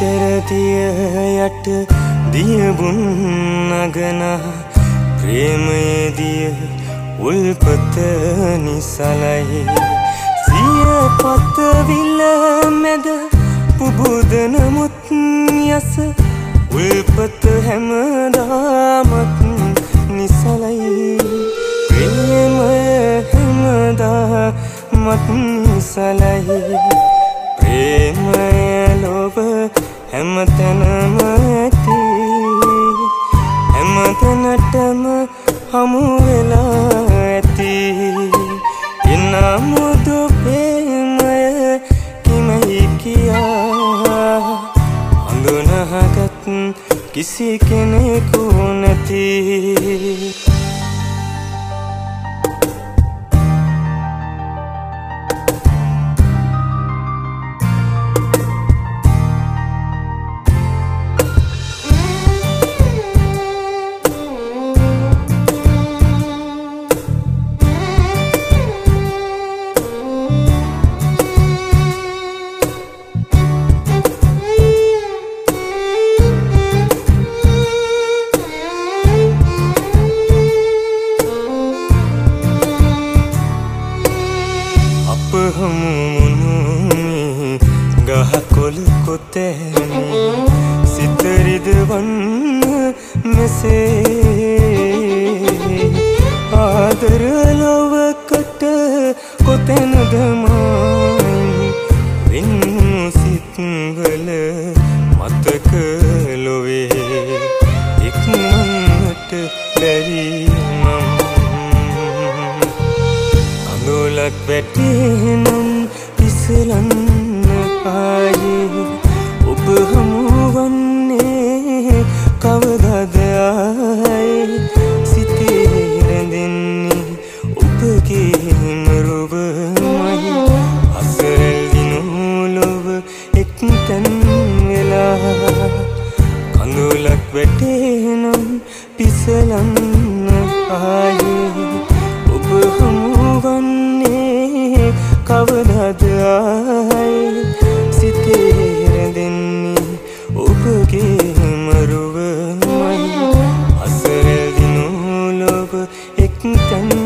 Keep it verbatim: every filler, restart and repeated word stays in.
තෙරදිය යට දියබුන් නගනා ප්‍රේමයේ දිය උල්පත නිසලයි සිය පත විල මැද පුබුදන මුත් යස උල්පත හැමදාමත් නිසලයි ප්‍රේමය හැමදාමත් නිසලයි ප්‍රේමය ලොව හැමතැනම ඇති හැමතැනටම හමු වෙලා ඇති එනමුදු ප්‍රේමය කිමයි කියා හඳුනහගත් කිසි කෙනෙකු නැති ගහකොළ කොතැනි සිතරිදවන්න මෙසේ ආදර ලොවකට කොතැනද මයි වෙන්නු සිත්වල මතක ලොවේ ඉක්මනට බැරි නම් කඳුලක් වැටෙනම් පිසලන්න ආයේ ඔබ හමුවන්නේ කවදාද ආයේ සිතේ රැඳෙන්නේ ඔබගේම රොබමයි අසරල් දිනෝලොව එක්තැන් වෙලා කඳුලක් වැටෙනම් පිසලන්න ආයේ ඔබ හමුවන්නේ කවදාද ආයේ සිතේ රැඳෙන්නේ ඔබගේම රොබමයි අසරල් දිනෝලොව එක්තැන්